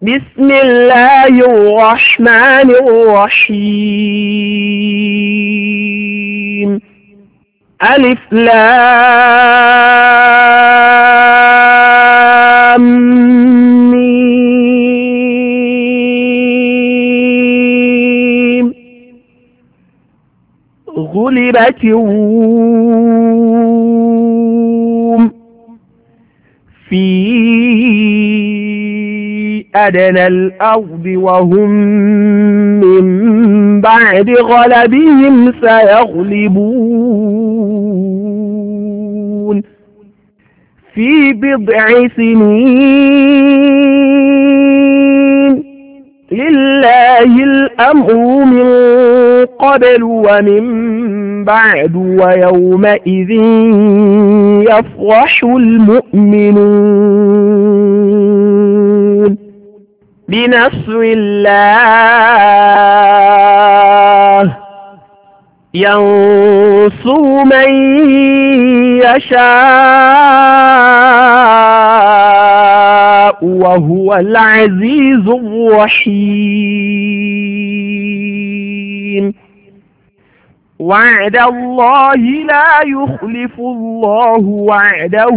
بسم الله الرحمن الرحيم. ألف لام ميم. غلبت الروم في أدنى الأرض وهم من بعد غلبهم سيغلبون في بضع سنين. لله الأمر من قبل ومن بعد ويومئذ يفرح المؤمنون بنصر الله ينصر من يشاء وهو العزيز الرحيم. وعد الله لا يخلف الله وعده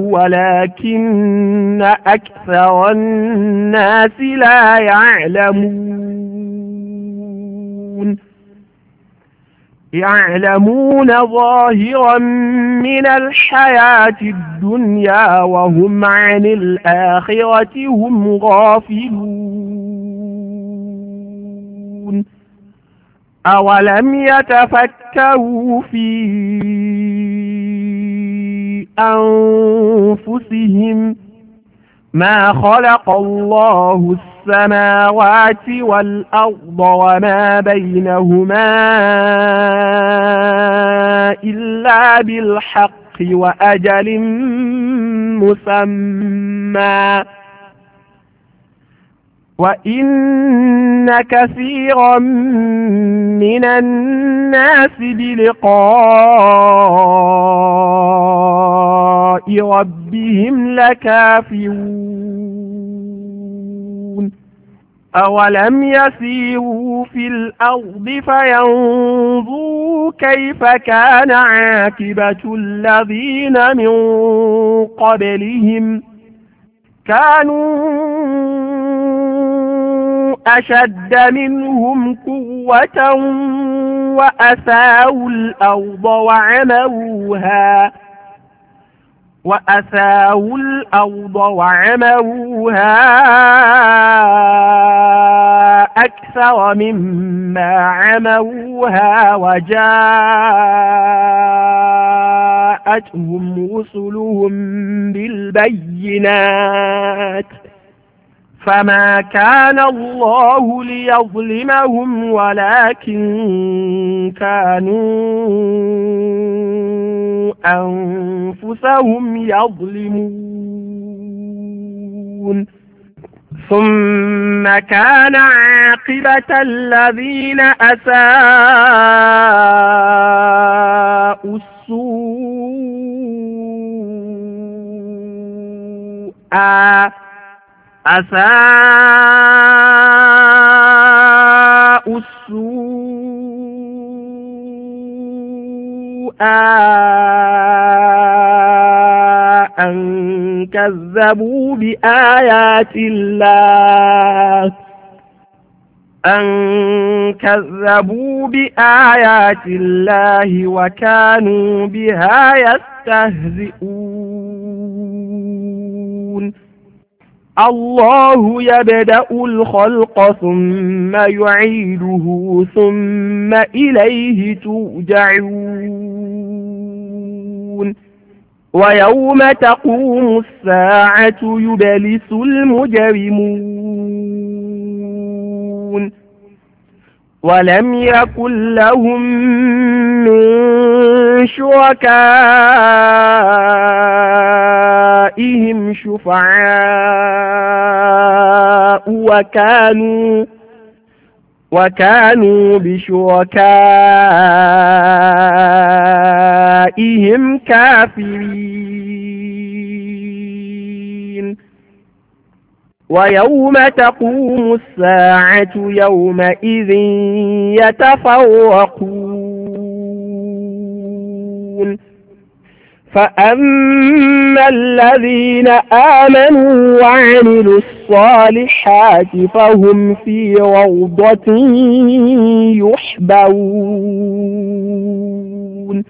ولكن أكثر الناس لا يعلمون. يعلمون ظاهرا من الحياة الدنيا وهم عن الآخرة هم غافلون. أولم يتفكروا في أنفسهم ما خلق الله السماوات والأرض وما بينهما إلا بالحق وأجل مسمى وإن كثيرا من الناس بلقاء ربهم لكافرون. أولم يسيروا في الأرض فينظروا كيف كان عاقبة الذين من قبلهم كانوا أشد منهم قوة وأثاروا الأرض وعمروها أكثر مما عمروها وجاءتهم رسلهم بالبينات فما كان الله ليظلمهم ولكن كانوا أنفسهم يظلمون. ثم كان عاقبة الذين أساءوا السوء أن كذبوا بآيات الله وكانوا بها يستهزئون. الله يبدأ الخلق ثم يعيده ثم إليه ترجعون. ويوم تقوم الساعة يبلس المجرمون ولم يكن لهم من شركائهم شفعاء وكانوا بشركائهم كافرين. ويوم تقوم الساعة يومئذ يتفرقون فأما الذين آمنوا وعملوا الصالحات فهم في روضة يحبرون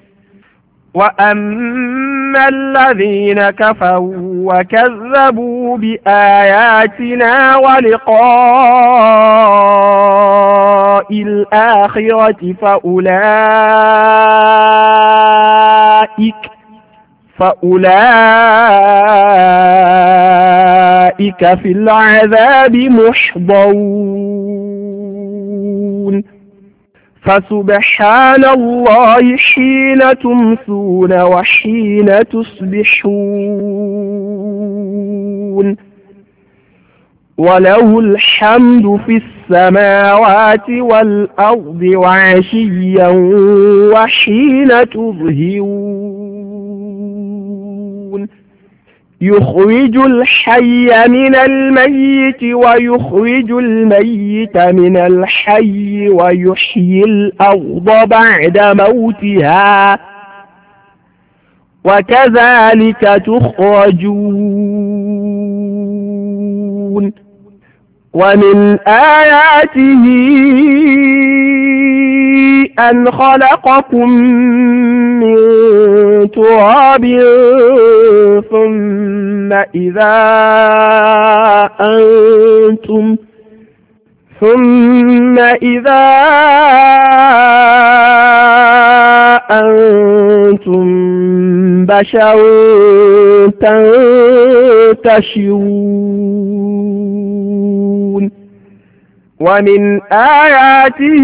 وأما الذين كفروا وكذبوا بآياتنا ولقاء الآخرة فأولئك في العذاب محضرون فسبحان الله حين تمسون وحين تصبحون وله الحمد في السماوات والأرض وعشيا وحين تظهرون يخرج الحي من الميت ويخرج الميت من الحي ويحيي الأرض بعد موتها وكذلك تخرجون ومن آياته أن خلقكم من تراب ثم إذا أنتم بشر تنتشرون ومن آياته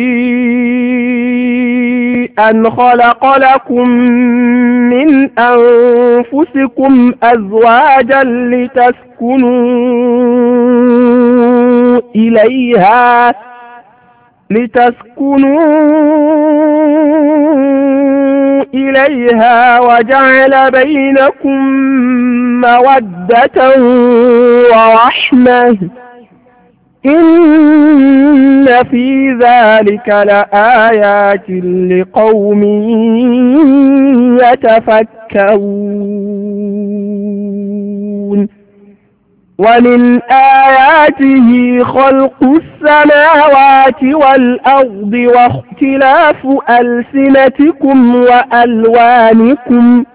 أن خلق لكم من أنفسكم أزواجا لتسكنوا إليها وجعل بينكم مودة ورحمة إن في ذلك لآيات لقوم يتفكرون ومن آياته خلق السماوات والأرض واختلاف ألسنتكم وألوانكم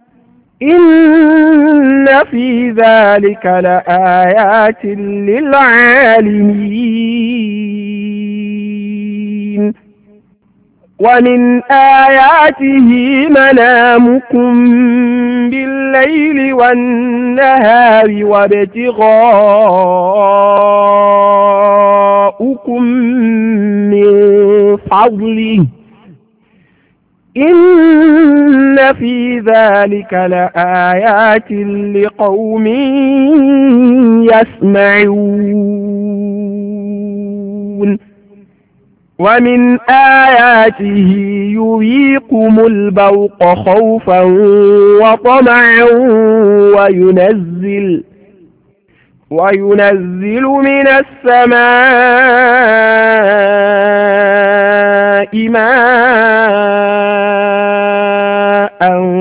إن في ذلك لآيات للعالمين ومن آياته منامكم بالليل والنهار وابتغاؤكم من فضله إن في ذلك لآيات لقوم يسمعون ومن آياته يريكم البرق خوفا وطمعا وينزل من السماء ماء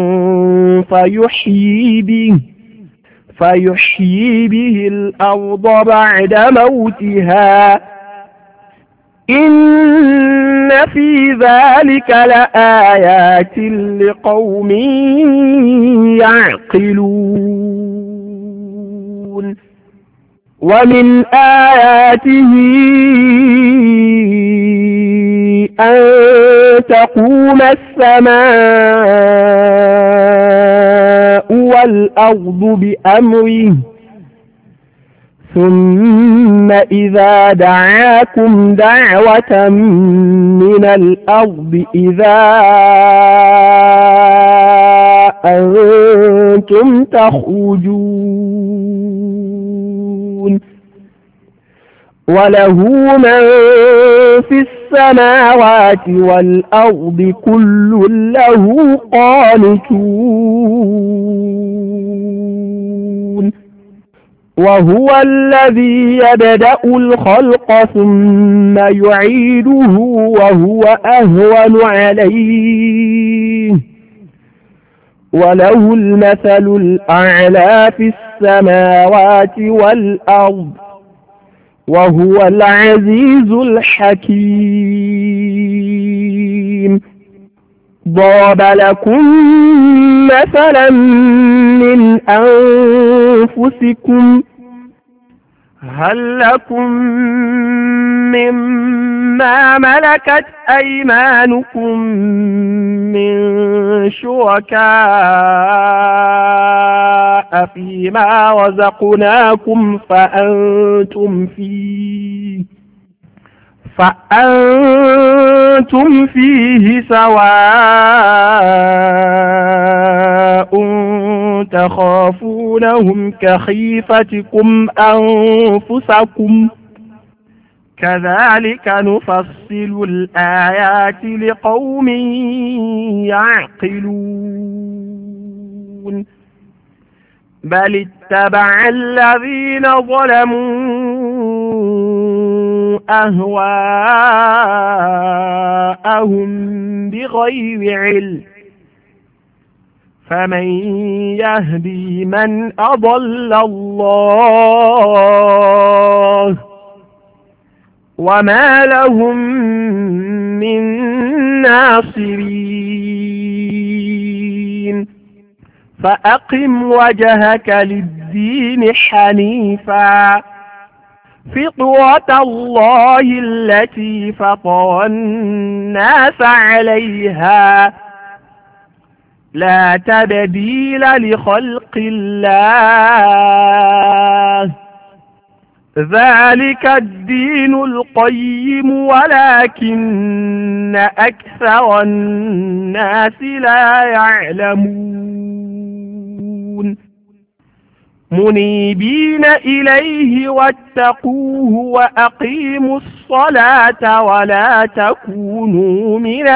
فيحيي به الأرض بعد موتها إن في ذلك لآيات لقوم يعقلون ومن آياته أن تقوم السماء والأرض بأمره ثم إذا دعاكم دعوة من الأرض إذا أنتم تخرجون وله من في السماوات والأرض كل له قانتون وهو الذي يبدأ الخلق ثم يعيده وهو أهون عليه وله المثل الأعلى في السماوات والأرض وهو العزيز الحكيم. ضرب لكم مثلا من أنفسكم هل لكم مما ملكت أيمانكم من شركاء فيما رزقناكم فأنتم فيه سواء تخافونهم كخيفتكم أنفسكم كذلك نفصل الآيات لقوم يعقلون. بل اتبع الذين ظلموا أهواءهم بغير علم فمن يهدي من أضل الله وما لهم من ناصرين. فأقم وجهك للدين حنيفا فطرة الله التي فطر الناس عليها لا تبديل لخلق الله ذلك الدين القيم ولكن أكثر الناس لا يعلمون. منيبين إليه واتقوه وأقيموا الصلاة ولا تكونوا من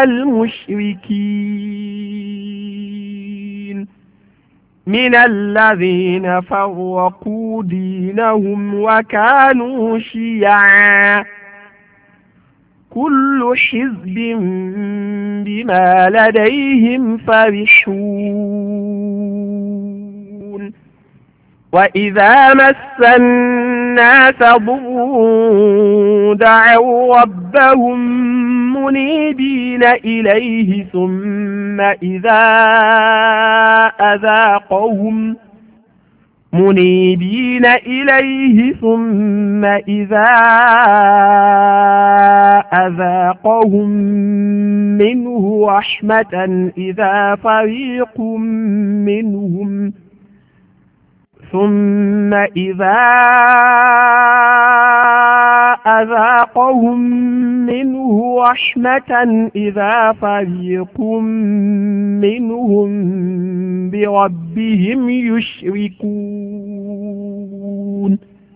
المشركين من الذين فرقوا دينهم وكانوا شيعا كل حزب بما لديهم فرحون. وإذا مس الناس ضر دعوا ربهم منيبين إليه ثم إذا أذاقهم منه رحمة إذا فريق منهم بربهم يشركون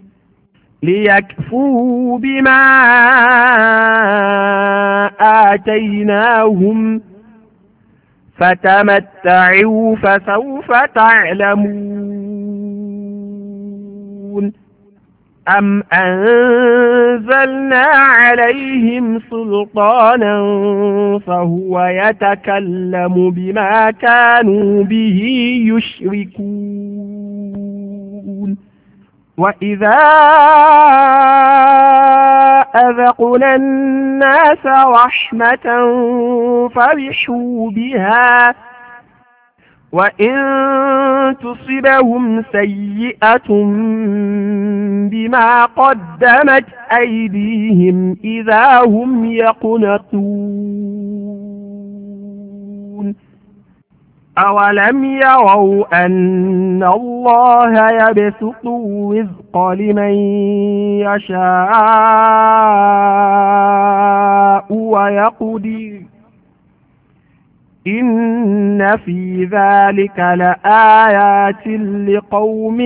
ليكفروا بما آتيناهم فتمتعوا فسوف تعلمون. أم أنزلنا عليهم سلطانا فهو يتكلم بما كانوا به يشركون. وإذا أذقنا الناس رحمة فرحوا بها وإن تصبهم سيئة بما قدمت أيديهم إذا هم يقنطون. أولم يروا أن الله يبسط الرزق لمن يشاء ويقدر إن في ذلك لآيات لقوم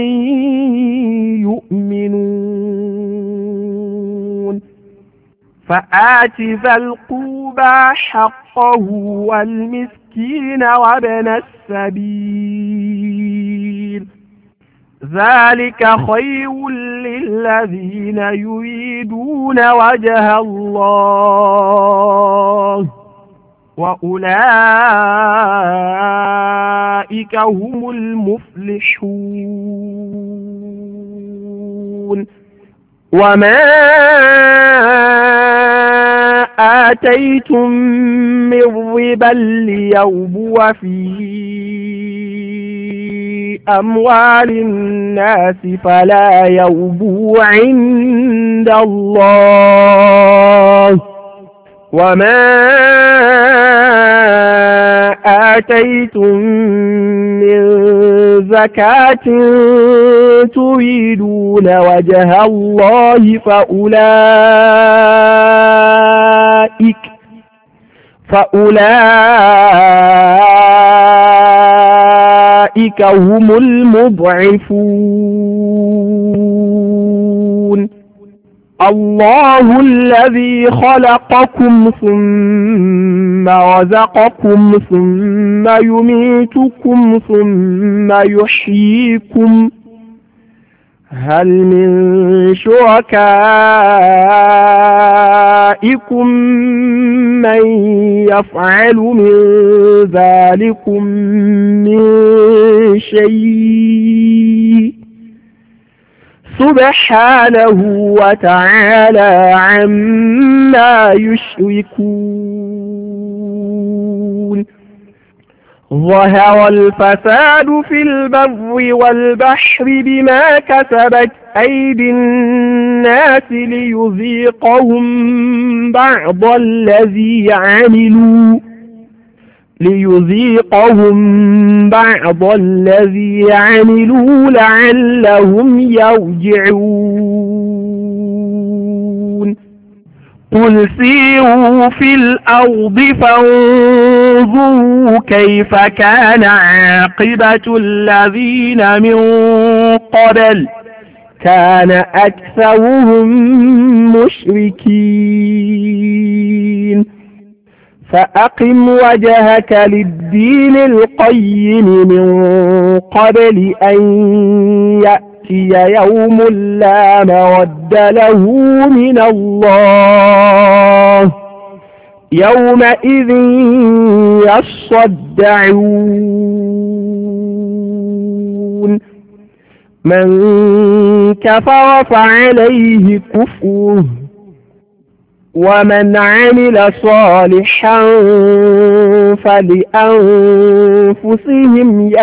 يؤمنون. فآت ذا القربى حقه والمسكين وابن السبيل ذلك خير للذين يريدون وجه الله وأولئك هم المفلحون وما آتيتم من ربا ليربو في أموال الناس فلا يربو عند الله وما آتيتم من زكاة تريدون وجه الله فأولئك هم المضعفون الله الذي خلقكم ثم رزقكم ثم يميتكم ثم يحييكم هل من شركائكم من يفعل من ذلكم من شيء سبحانه وتعالى عما يشركون ظهر الفساد في البر والبحر بما كسبت أيدي الناس ليذيقهم بعض الذي عملوا لعلهم يرجعون قل سيروا في الأرض فانظروا كيف كان عاقبة الذين من قبل كان أكثرهم مشركين فأقم وجهك للدين القيم من قبل أن يأتي يوم لا مرد له من الله يومئذ يصدعون من كفر فعليه كفره ومن عمل صالحا فلأنفسهم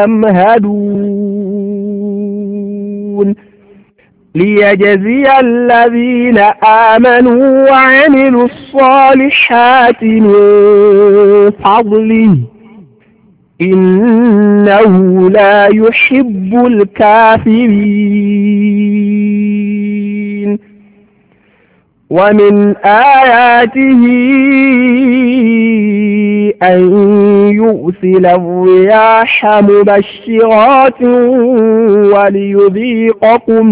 يمهدون ليجزي الذين آمنوا وعملوا الصالحات من فضله إنه لا يحب الكافرين ومن آياته أن يرسل الرياح مبشرات وليذيقكم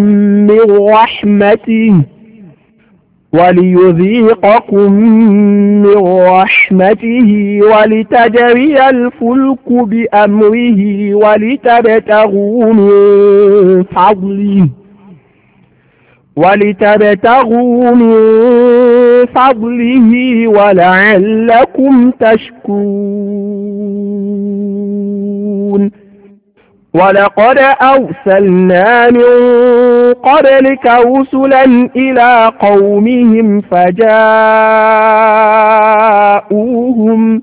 من رحمته ولتجري الفلك بأمره ولتبتغوا من فضله ولعلكم تشكرون ولقد أرسلنا من قبلك رسلا إلى قومهم فجاءوهم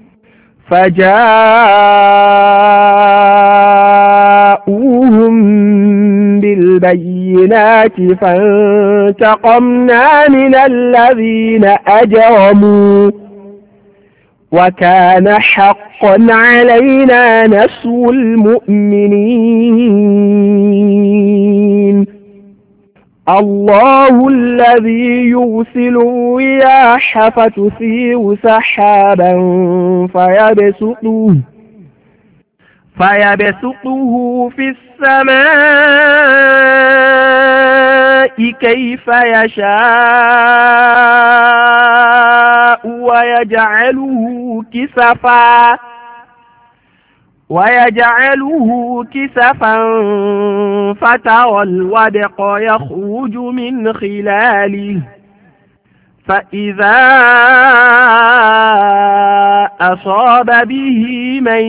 بالبينات فانتقمنا من الذين أجرموا وكان حقا علينا نصر المؤمنين الله الذي يرسل الرياح فتثير سحابا فيبسطه في السماء كيف يشاء ويجعله كسفا فترى الودق يخرج من خلاله فإذا أصاب به من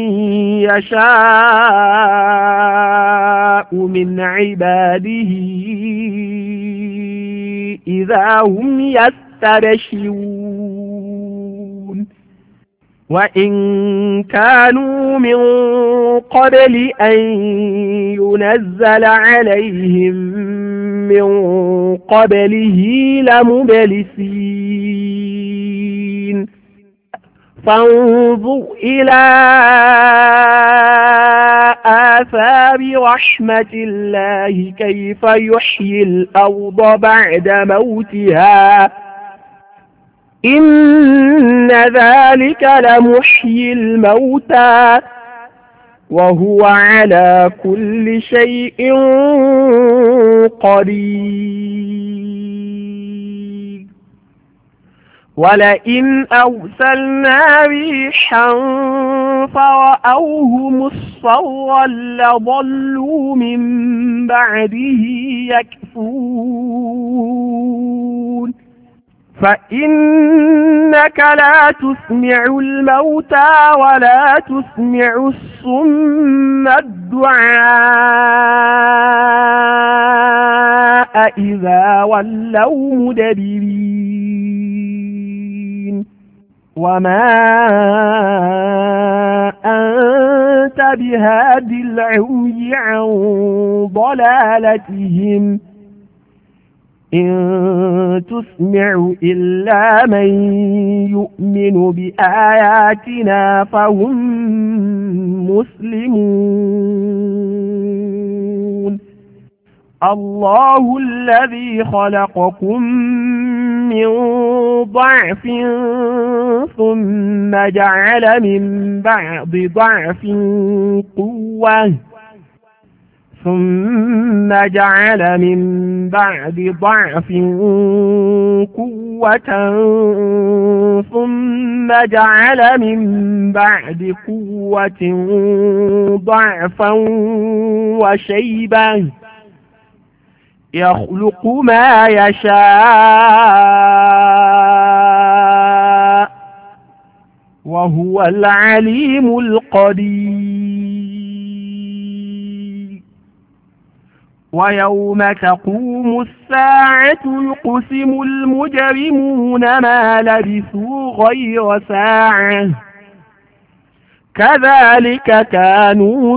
يشاء من عباده إذا هم يستبشرون وإن كانوا من قبل أن ينزل عليهم من قبله لمبلسين فانظر إلى آثار رحمة الله كيف يحيي الأرض بعد موتها إن ذلك لمحيي الموتى وهو على كل شيء قدير ولئن أرسلنا ريحا فرأوه مصفرا لظلوا من بعده يكفرون فإنك لا تسمع الموتى ولا تسمع الصم الدعاء إذا ولوا مدبرين وما أنت بهاد العمي عن ضلالتهم إن تسمع إلا من يؤمن بآياتنا فهم مسلمون الله الذي خلقكم من ضعف ثم جعل من بعد ضعف قوة ثم جعل من بعد ضعف قوة ثم جعل من بعد قوة ضعفا وشيبا يخلق ما يشاء وهو العليم القدير ويوم تقوم الساعة يقسم المجرمون ما لبثوا غير ساعة كذلك كانوا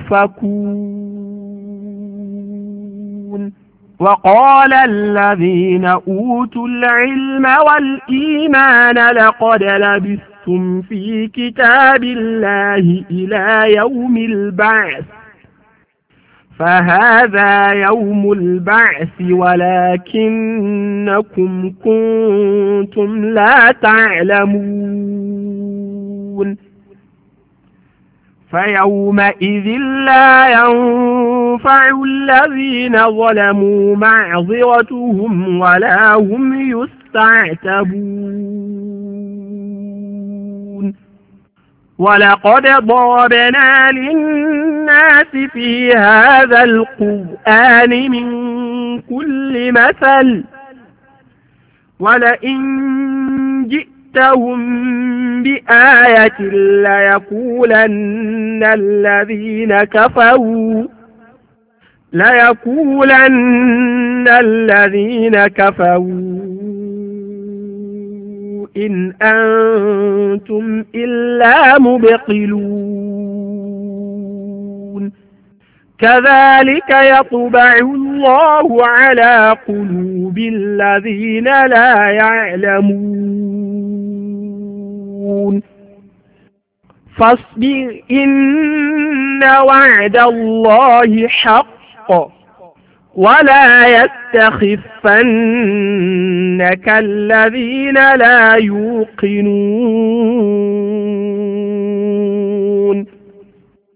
يؤفكون وقال الذين أوتوا العلم والإيمان لقد لبثتم في كتاب الله إلى يوم البعث فهذا يوم البعث ولكنكم كنتم لا تعلمون فيومئذ لا ينفع الذين ظلموا معذرتهم ولا هم يستعتبون ولقد ضربنا للناس في هذا القرآن من كل مثل ولئن جئتهم بآية ليقولن الذين كفروا إن أنتم إلا مبطلون كذلك يطبع الله على قلوب الذين لا يعلمون فاصبر إن وعد الله حق ولا يستخفنك الذين لا يوقنون